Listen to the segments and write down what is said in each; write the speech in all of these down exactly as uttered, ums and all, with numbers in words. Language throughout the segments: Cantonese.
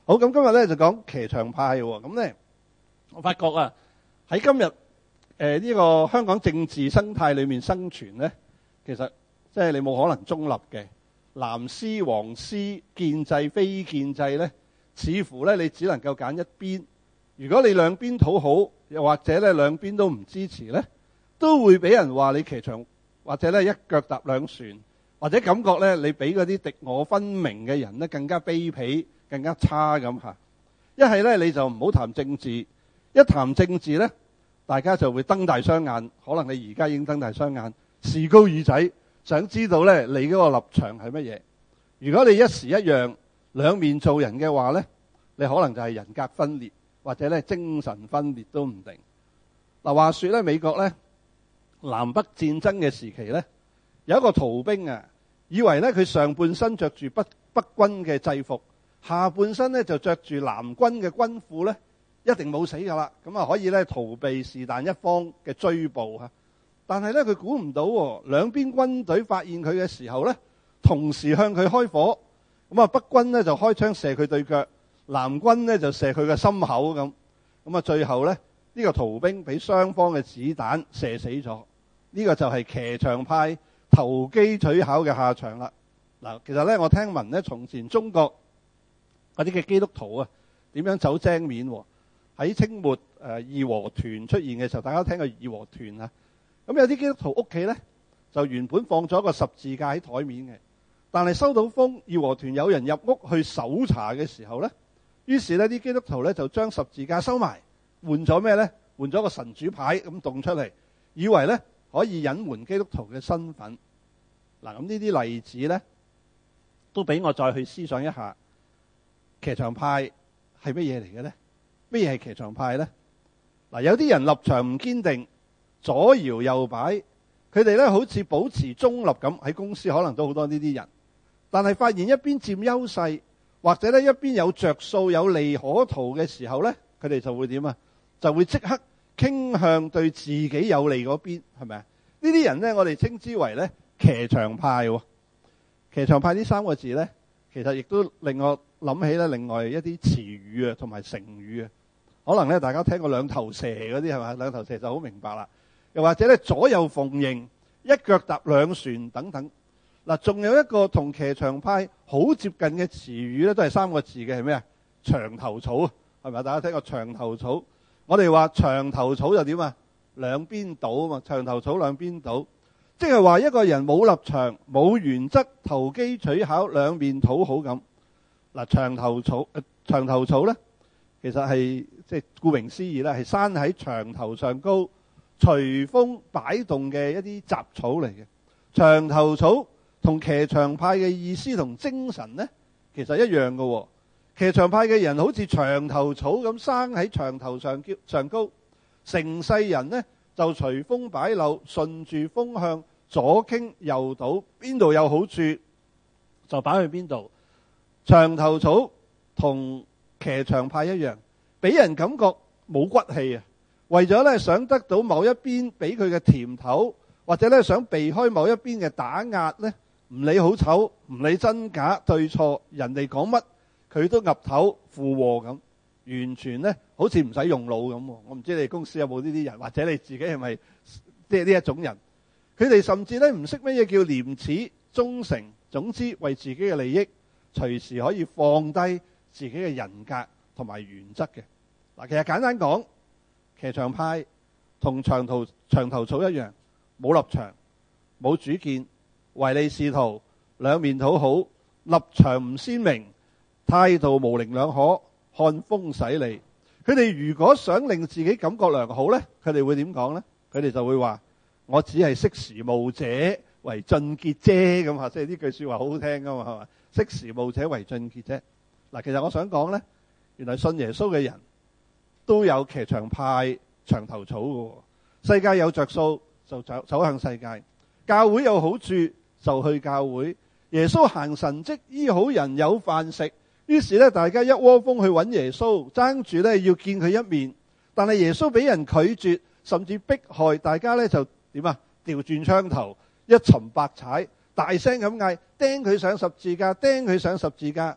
好，咁今日咧就講騎牆派喎。咁咧，我發覺啊，喺今日誒呢個香港政治生態裏面生存咧，其實即係你冇可能中立嘅藍絲、黃絲、建制、非建制咧，似乎咧你只能夠揀一邊。如果你兩邊討好，又或者咧兩邊都唔支持咧，都會俾人話你騎牆，或者咧一腳踏兩船，或者感覺咧你比嗰啲敵我分明嘅人咧更加卑鄙、更加差咁嚇。一係咧你就唔好談政治，一談政治咧，大家就會瞪大雙眼。可能你而家已經瞪大雙眼，視高耳仔，想知道咧你嗰個立場係乜嘢。如果你一時一樣兩面做人嘅話咧，你可能就係人格分裂，或者咧精神分裂都唔定。嗱，話說咧美國咧南北戰爭嘅時期咧，有一個逃兵啊，以為咧佢上半身着住北北軍嘅制服，下半身咧就着住南軍嘅軍褲咧，一定冇死噶啦，咁啊可以咧逃避是但一方嘅追捕嚇。但係咧佢估唔到喎，兩邊軍隊發現佢嘅時候咧，同時向佢開火。咁啊北軍咧就開槍射佢對腳，南軍咧就射佢嘅心口咁。咁啊最後咧呢個逃兵俾雙方嘅子彈射死咗。呢個就係騎牆派投機取巧嘅下場啦。嗱，其實咧我聽聞咧從前中國嗰啲嘅基督徒啊，點樣走精面喎？喺清末誒義和團出現嘅時候，大家聽過義和團啊？咁有啲基督徒屋企咧，就原本放咗個十字架喺台面嘅，但係收到風，義和團有人入屋去搜查嘅時候咧，於是咧啲基督徒咧就將十字架收埋，換咗咩咧？換咗個神主牌咁動出嚟，以為咧可以隱瞞基督徒嘅身份。嗱，咁呢啲例子咧，都俾我再去思想一下，騎牆派係乜嘢嚟嘅咧？乜嘢係騎牆派咧？嗱，有啲人立場唔堅定，左搖右擺，佢哋咧好似保持中立咁，喺公司可能都好多呢啲人。但係發現一邊佔優勢，或者咧一邊有着數有利可圖嘅時候咧，佢哋就會點啊？就會即刻傾向對自己有利嗰邊，係咪啊？呢啲人咧，我哋稱之為咧騎牆派喎。騎牆派呢三個字咧，其實亦都令我諗起咧另外一啲詞語啊，同埋成語啊。可能咧大家聽過兩頭蛇嗰啲係咪？兩頭蛇就好明白啦。又或者咧左右逢迎、一腳踏兩船等等。嗱，仲有一個同騎牆派好接近嘅詞語咧，都係三個字嘅，係咩啊？牆頭草啊，係咪？大家聽過牆頭草？我哋話牆頭草就點啊？兩邊倒啊嘛，牆頭草兩邊倒，即係話一個人冇立場、冇原則、投機取巧、兩面討好咁。嗱，牆頭草，呃、牆頭草咧，其實係即係顧名思義啦，係生喺牆頭上高，隨風擺動嘅一啲雜草嚟嘅。牆頭草同騎牆派嘅意思同精神咧，其實一樣嘅喎。騎牆派嘅人好似牆頭草咁生喺牆頭上上高，成世人呢就隨風擺漏，順住風向左傾右倒，邊度有好處就擺去邊度。牆頭草同騎牆派一樣，俾人感覺冇骨氣啊！為咗咧想得到某一邊俾佢嘅甜頭，或者咧想避開某一邊嘅打壓咧，唔理好醜，唔理真假對錯，人哋講乜佢都岌頭附和咁，完全咧好似唔使用腦咁。我唔知你公司有冇呢啲人，或者你自己係咪即係呢一種人？佢哋甚至咧唔識乜嘢叫廉恥、忠誠，總之為自己嘅利益，隨時可以放低自己嘅人格同埋原則嘅。嗱，其實簡單講，騎牆派同牆頭牆頭草一樣，冇立場、冇主見、唯利是圖、兩面討好、立場唔鮮明、態度模棱兩可、看風使舵。佢哋如果想令自己感覺良好呢，佢哋會點講呢？佢哋就會話：我只係識時務者為俊傑啫，咁啊，即係呢句說話好好聽噶嘛，係嘛？識時務者為俊傑啫。嗱，其實我想講呢，原來信耶穌嘅人都有騎牆派牆頭草嘅。世界有着數就走走向世界，教會有好處就去教會。耶穌行神蹟醫好人有飯食，於是咧大家一窩蜂去揾耶穌，爭住咧要見佢一面。但係耶穌俾人拒絕，甚至迫害，大家咧就點啊？調轉槍頭，一沉百踩，大聲咁嗌：釘佢上十字架，釘佢上十字架。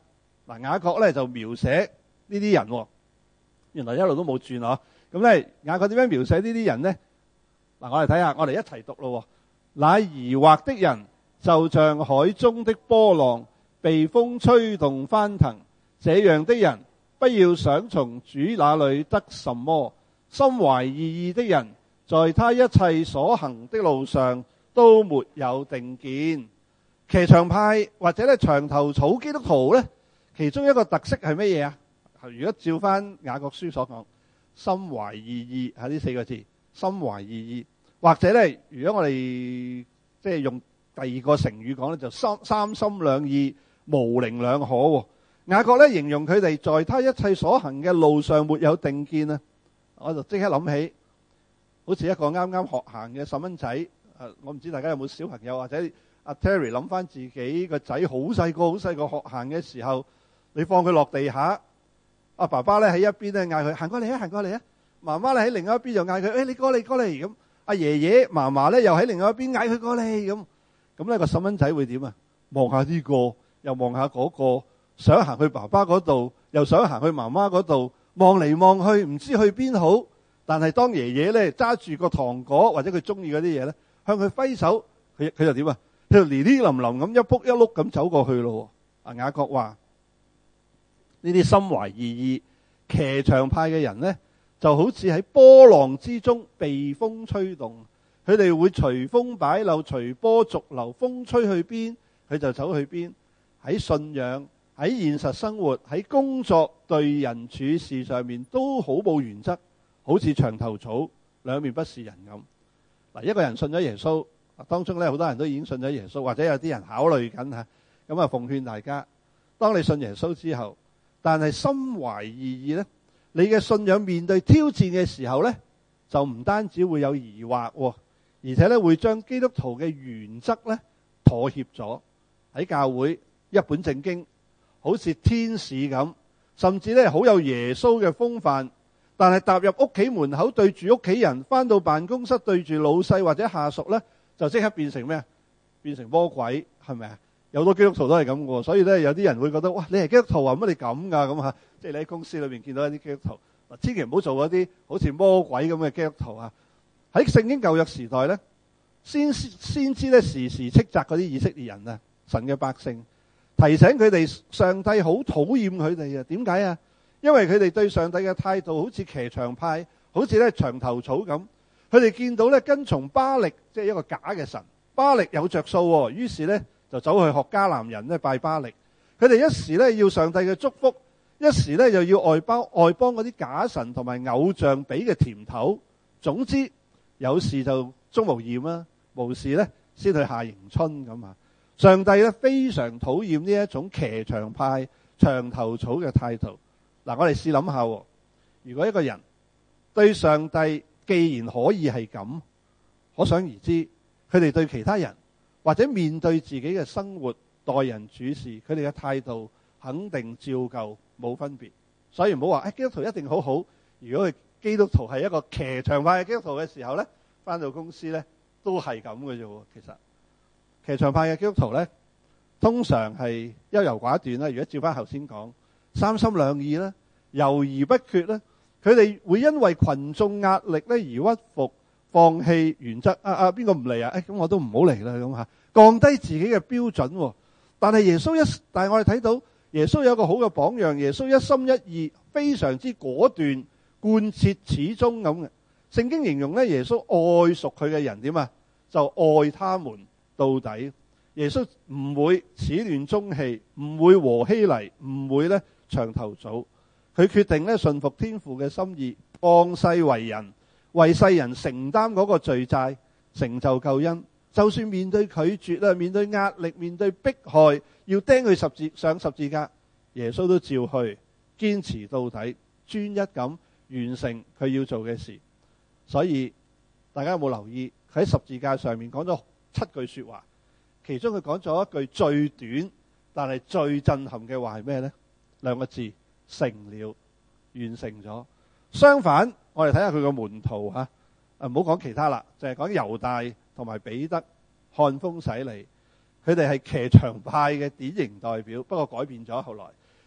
嗱，雅各咧就描寫呢啲人，原來一路都冇轉啊。咁咧，雅各點樣描寫呢啲人呢？嗱，我哋睇下，我哋一齊讀咯。那疑惑的人就像海中的波浪，被風吹動翻騰。這樣的人，不要想從主那裏得什麼。心懷二意的人，在他一切所行的路上都沒有定見。騎牆派或者咧牆頭草基督徒咧，其中一個特色係乜嘢啊？如果照翻雅各書所講，心懷二意係呢四個字，心懷二意。或者咧，如果我哋即係用第二個成語講咧，就三三心兩意，模棱兩可。雅各咧形容佢哋在他一切所行嘅路上沒有定見啊！我就即刻諗起，好似一個啱啱學行嘅細蚊仔。誒，我唔知大家有冇小朋友，或者阿 Terry 諗翻自己個仔好細個、好細個學行嘅時候，你放佢落地下，阿爸爸咧喺一邊咧嗌佢行過嚟啊，行過嚟啊！媽媽咧喺另外一邊就嗌佢，誒，你過嚟過嚟咁。阿爺爺嫲嫲咧又喺另外一邊嗌佢過嚟咁。咁咧個細蚊仔會點啊？望下呢個，又望下嗰個，想行去爸爸嗰度，又想行去媽媽嗰度，望嚟望去唔知去邊好。但係當爺爺咧揸住個糖果或者佢中意嗰啲嘢咧，向佢揮手，佢佢就點啊？佢就哩哩冧冧咁一仆一碌咁走過去咯。阿雅各話呢啲心懷二意、騎牆派嘅人咧，就好似喺波浪之中被風吹動，佢哋會隨風擺漏，隨波逐流，風吹去邊佢就走去邊。喺信仰、喺現實生活、喺工作、對人處事上面都好冇原則，好似牆頭草，兩面不是人咁。嗱，一個人信咗耶穌，當中咧好多人都已經信咗耶穌，或者有啲人考慮緊吓，咁啊奉勸大家，當你信耶穌之後，但係心懷二意咧，你嘅信仰面對挑戰嘅時候咧，就唔單止會有疑惑，而且咧會將基督徒嘅原則咧妥協咗，喺教會一本正經，好似天使咁，甚至咧好有耶穌嘅風範。但係踏入屋企門口對住屋企人，翻到辦公室對住老細或者下屬咧，就即刻變成咩啊？變成魔鬼，係咪啊？有好多基督徒都係咁嘅，所以咧有啲人會覺得，哇！你係基督徒啊，乜你咁噶咁吓？即係你喺公司裏邊見到一啲基督徒，嗱，千祈唔好做嗰啲好似魔鬼咁嘅基督徒啊！喺聖經舊約時代咧，先先知咧時時斥責嗰啲以色列人啊，神嘅百姓，提醒佢哋上帝好討厭佢哋啊！點解啊？因為佢哋對上帝嘅態度好似騎牆派，好似咧牆頭草咁。佢哋見到咧跟從巴力，即係一個假嘅神，巴力有着數，於是咧就走去學迦南人咧拜巴力。佢哋一時咧要上帝嘅祝福，一時咧又要外邦外邦嗰啲假神同埋偶像俾嘅甜頭。總之有事就鍾無艷啦，無事咧先去夏迎春咁啊！上帝咧非常討厭呢一種騎牆派、牆頭草嘅態度。嗱，我哋試諗下，如果一個人對上帝既然可以係咁，可想而知，佢哋對其他人或者面對自己嘅生活、待人處事，佢哋嘅態度肯定照舊冇分別。所以唔好話誒基督徒一定好好。如果佢基督徒係一個騎牆派嘅基督徒嘅時候咧，翻到公司咧都係咁嘅啫。其實騎牆派嘅基督徒咧，通常係優柔寡斷啦。如果照翻頭先講，三心兩意啦，猶豫不決啦，佢哋會因為群眾壓力咧而屈服，放棄原則。啊啊，邊個唔嚟啊？誒，咁我都唔好嚟啦，咁吓，降低自己嘅標準。但係耶穌一，但係我哋睇到耶穌有一個好嘅榜樣，耶穌一心一意，非常之果斷，貫徹始終咁嘅。聖經形容咧，耶穌愛屬佢嘅人點啊？就愛他們到底。耶穌唔會始亂終棄，唔會和稀泥，唔會咧牆頭草。佢決定咧順服天父嘅心意，降世為人，為世人承擔嗰個罪債，成就救恩。就算面對拒絕啦，面對壓力，面對迫害，要釘佢十字上十字架，耶穌都照去，堅持到底，專一咁完成佢要做嘅事。所以大家有冇留意佢喺十字架上面講咗七句說話？其中佢講咗一句最短但係最震撼嘅話係咩呢？兩個字，成了，完成咗。相反，我哋睇下佢個門徒吓，唔好講其他啦，就係講猶大同埋彼得，看風使舵，佢哋係騎牆派嘅典型代表，不過改變咗後來。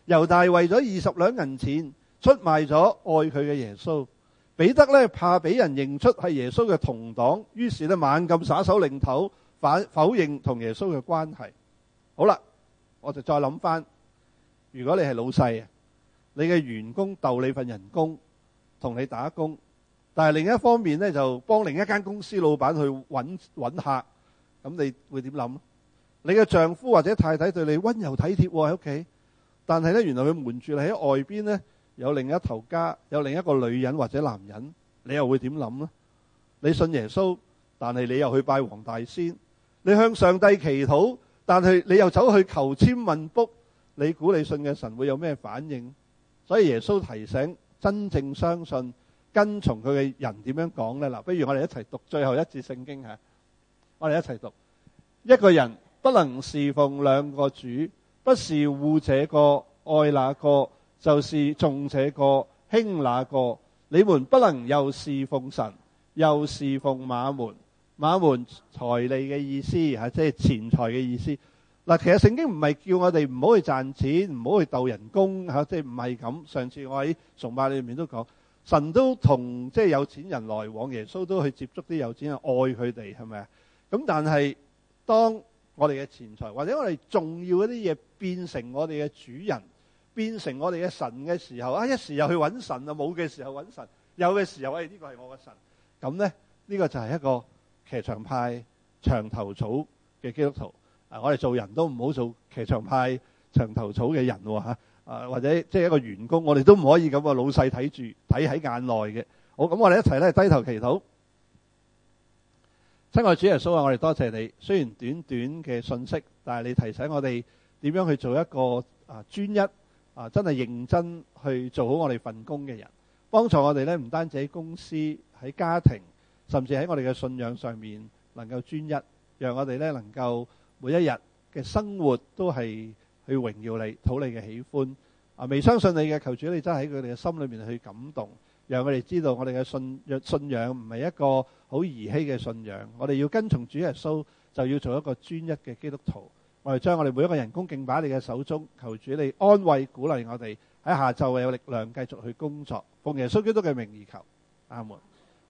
猶大為咗二十兩銀錢出賣咗愛佢嘅耶穌。彼得咧怕俾人認出係耶穌嘅同黨，於是咧猛咁耍手擰頭反否認同耶穌嘅關係。好啦，我就再諗翻，如果你係老細啊，你嘅員工鬥你份人工，同你打工，但係另一方面咧就幫另一間公司老闆去揾揾客，咁你會點諗？你嘅丈夫或者太太對你溫柔體貼喺屋企，但係咧原來佢瞞住你喺外邊咧有另一頭家，有另一個女人或者男人，你又會點諗呢？你信耶穌，但係你又去拜黃大仙，你向上帝祈禱，但係你又走去求籤問卜，你估你信嘅神會有咩反應？所以耶穌提醒真正相信跟從佢嘅人點樣講呢？嗱，不如我哋一齊讀最後一節聖經吓，我哋一齊讀。一個人不能侍奉兩個主，不是惡這個愛那個，就是重這個輕那個。你們不能又侍奉神，又侍奉馬門。馬門財利嘅意思吓，即係錢財嘅意思。嗱，其實聖經唔係叫我哋唔好去賺錢，唔好去鬥人工吓，即係唔係咁。上次我喺崇拜裏面都講，神都同即係有錢人來往，耶穌都去接觸啲有錢人，愛佢哋，係咪啊？咁但係當我哋嘅錢財或者我哋重要嗰啲嘢變成我哋嘅主人，變成我哋嘅神嘅時候，啊一時又去揾神啊，冇嘅時候揾神，有嘅時候誒呢個係我嘅神，咁咧呢個就係一個騎牆派牆頭草嘅基督徒。啊，我哋做人都唔好做騎牆派牆頭草嘅人喎嚇，啊或者即係一個員工，我哋都唔可以咁啊，老細睇住睇喺眼內嘅。好，咁我哋一齊咧低頭祈禱。親愛主耶穌啊，我哋多謝你。雖然短短嘅信息，但係你提醒我哋點樣去做一個啊專一啊真係認真去做好我哋份工嘅人，幫助我哋咧唔單止喺公司、喺家庭，甚至喺我哋嘅信仰上面能夠專一，讓我哋咧能夠每一日嘅生活都係去榮耀你、討你嘅喜歡。啊，未相信你嘅，求主你真係喺佢哋嘅心裏面去感動，讓佢哋知道我哋嘅信信仰唔係一個好兒戲嘅信仰。我哋要跟從主耶穌，就要做一個專一嘅基督徒。我哋將我哋每一個人恭敬擺喺你嘅手中，求主你安慰鼓勵我哋喺下晝有力量繼續去工作。奉耶穌基督嘅名而求，阿門。